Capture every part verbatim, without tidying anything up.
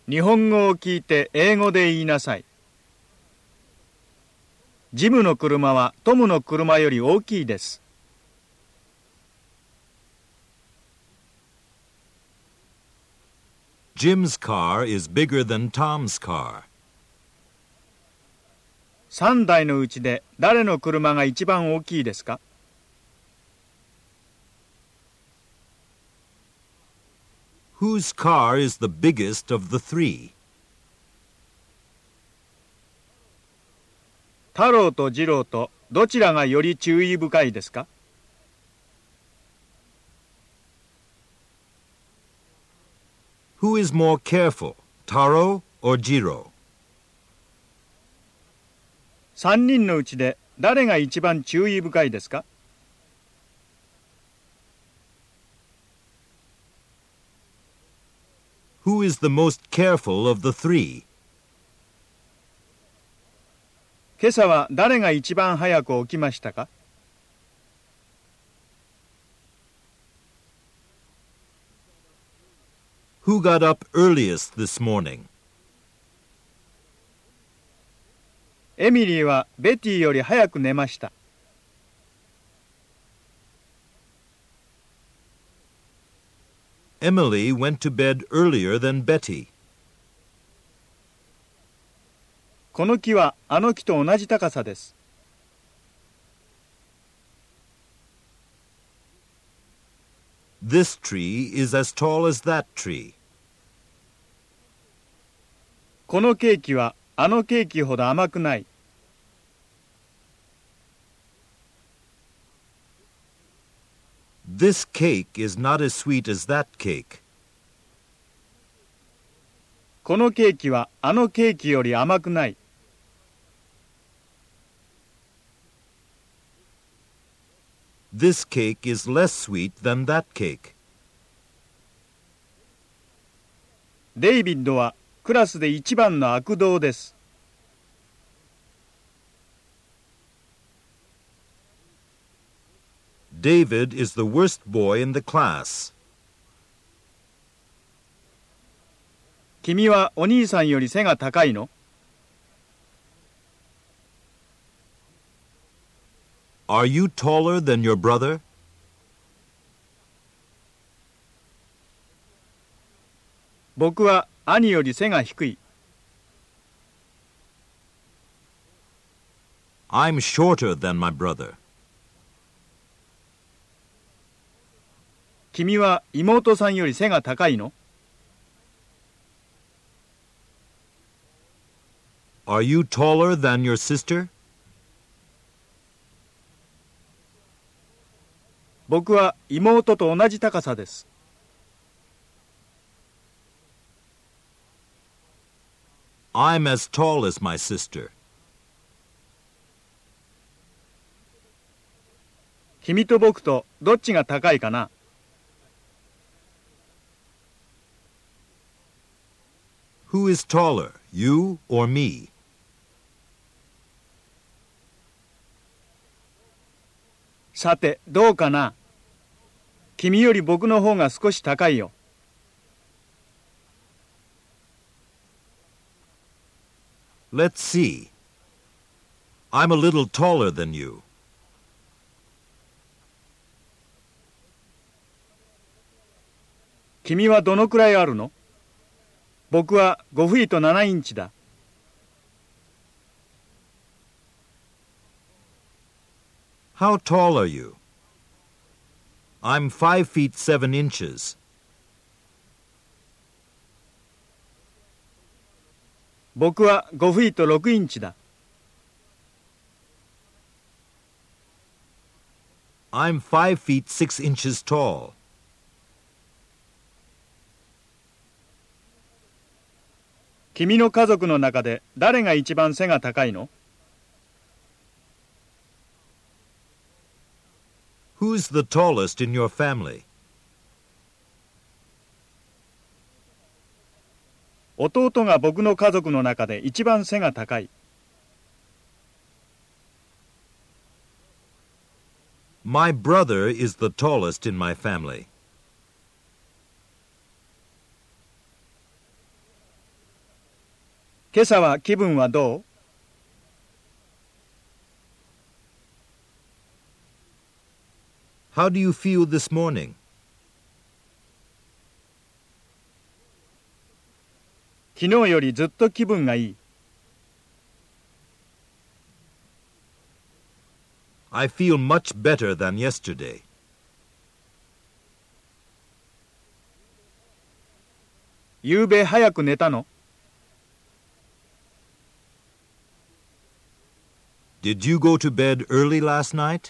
日本語を聞いて英語で言いなさい。ジムの車はトムの車より大きいです。 Jim's car is bigger than Tom's car. さんだいのうちで誰の車が一番大きいですか？ Whose car is the biggest of the three? 太郎と次郎とどちらがより注意深いですか？ Who is more careful, Taro or Jiro? さんにんのうちで誰が一番注意深いですか？ Who is the most careful of the three? 今朝は誰が一番早く起きましたか？ Who got up earliest this morning? エミリーはベティより早く寝ました。 Emily went to bed earlier than Betty. この木はあの木と同じ高さです。 This tree is as tall as that tree. このケーキはあのケーキほど甘くない。 This cake is not as sweet as that cake. このケーキはあのケーキより甘くない。 This cake is less sweet than that cake. デイビッドはクラスで一番の悪童です。 David is the worst boy in the class. 君はお兄さんより背が高いの？ Are you taller than your brother? 僕は兄より背が低い。 I'm shorter than my brother. 君は妹さんより背が高いの？ Are you taller than your sister? 僕は妹と同じ高さです。 I'm as tall as my sister. 君と僕とどっちが高いかな？ Who is taller, you or me? さて、どうかな？君より僕の方が少し高いよ。 Let's see. I'm a little taller than you. 君はどのくらいあるの？僕はごフィートななインチだ。 How tall are you? I'm five feet seven inches. 僕はごフィートろくインチだ。 I'm five feet six inches tall. 君の家族の中で誰が一番背が高いの？ Who's the tallest in your family? 弟が僕の家族の中で一番背が高い。 My brother is the tallest in my family. 今朝は気分はどう？ How do you feel this morning? 昨日よりずっと気分がいい。 I feel much better than yesterday. ゆうべ早く寝たの？ Did you go to bed early last night?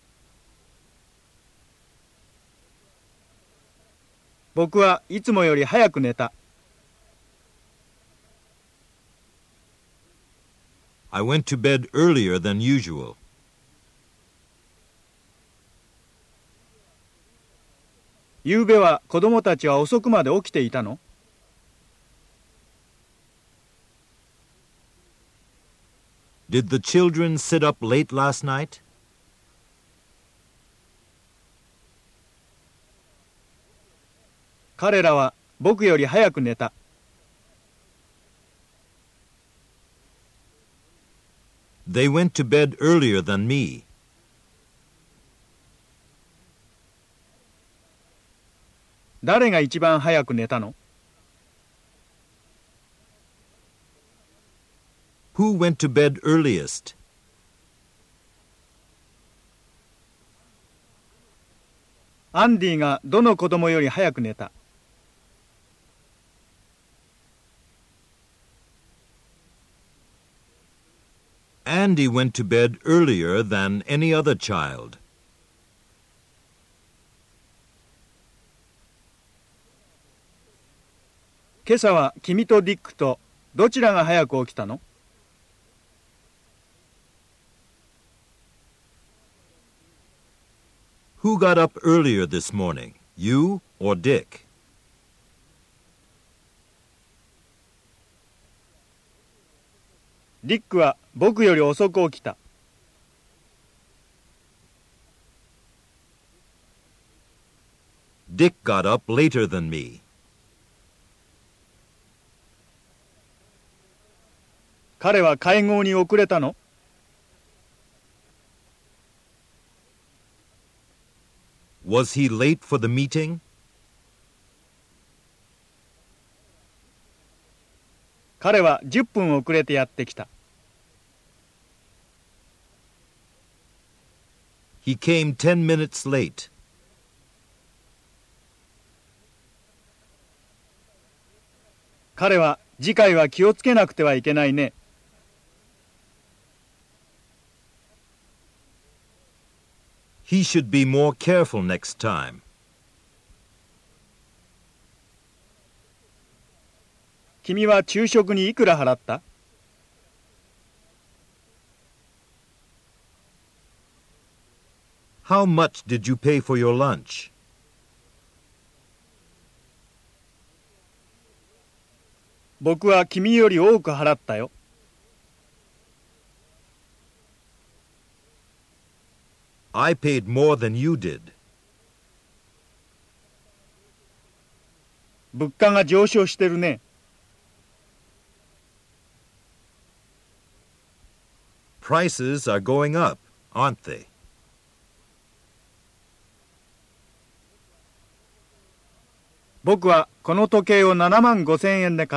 僕はいつもより早く寝た。 I went to bed earlier than usual. ゆうべは子供たちは遅くまで起きていたの？ Did the children sit up late last night? 彼らは僕より早く寝た。 They went to bed earlier than me. 誰が一番早く寝たの？ Who went to bed earliest? アンディがどの子供より早く寝た？ Andy went to bed earlier than any other child. 今朝は君とディックとどちらが早く起きたの？ Who got up earlier this morning, you or Dick? ディックは僕より遅く起きた。 Dick got up later than me. 彼は会合に遅れたの？ Was he late for the meeting? 彼はじゅっぷん遅れてやってきた。 He came ten minutes late. 彼は次回は気をつけなくてはいけないね。 He should be more careful next time. 君は昼食にいくら払った？ How much did you pay for your lunch? 僕は君より多く払ったよ。 I paid more than you did. 物価が上昇してるね。 Prices are going up, aren't they? 僕はこの時計をななまんごせんえんで買った。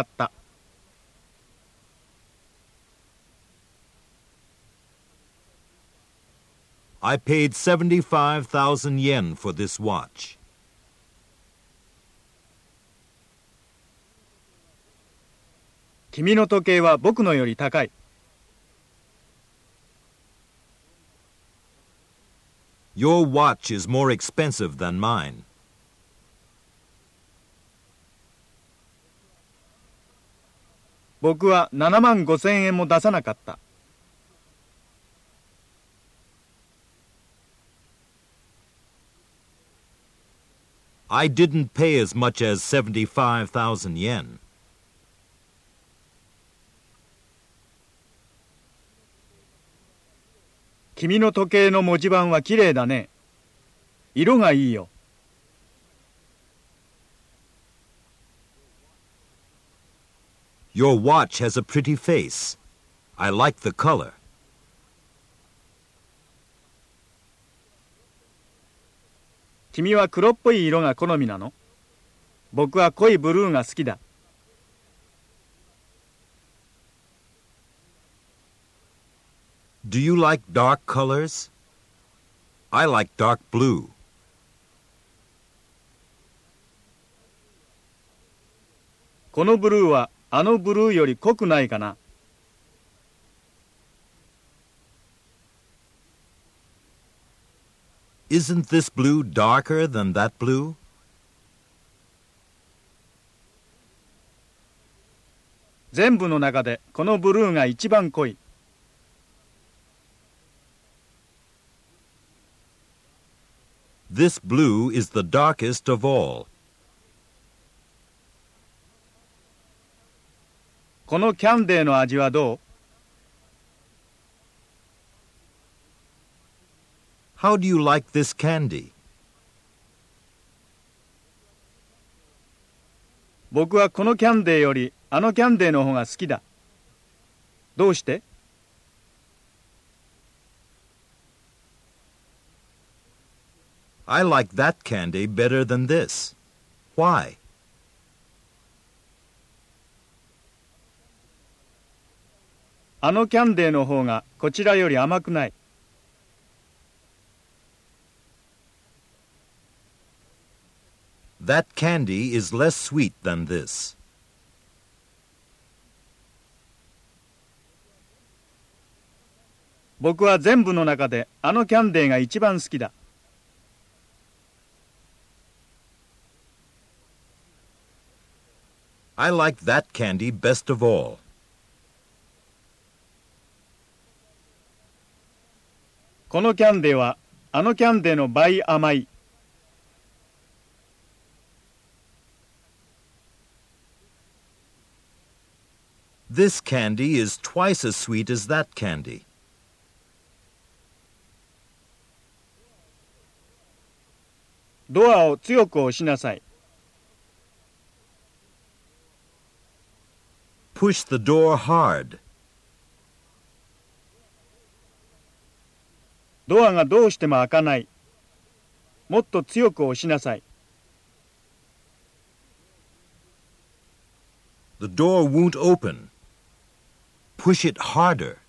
I paid seventy-five thousand yen for this watch. 君の時計は僕のより高い。 Your watch is more expensive than mine. 僕はななまんごせんえんも出さなかった。 I didn't pay as much as seventy-five thousand yen. 君の時計の文字盤はきれいだね。色がいいよ。 Your watch has a pretty face. I like the color. 君は黒っぽい色が好みなの？僕は濃いブルーが好きだ。 Do you like dark colors? I like dark blue. このブルーはあのブルーより濃くないかな？ Isn't this blue darker than that blue? 全部の中でこのブルーが一番濃い。 This blue is the darkest of all. このキャンデーの味はどう？ How do you like this candy? 僕はこのキャンデーよりあのキャンデーの方が好きだ。どうして？ I like that candy better than this. Why? あのキャンデーの方がこちらより甘くない。 That candy is less sweet than this. 僕は全部の中であのキャンデーが一番好きだ。 I like that candy best of all. このキャンデーはあのキャンデーの倍甘い。 This candy is twice as sweet as that candy. ドアを強く押しなさい。 Push the door hard. ドアがどうしても開かない。もっと強く押しなさい。 The door won't open. Push it harder.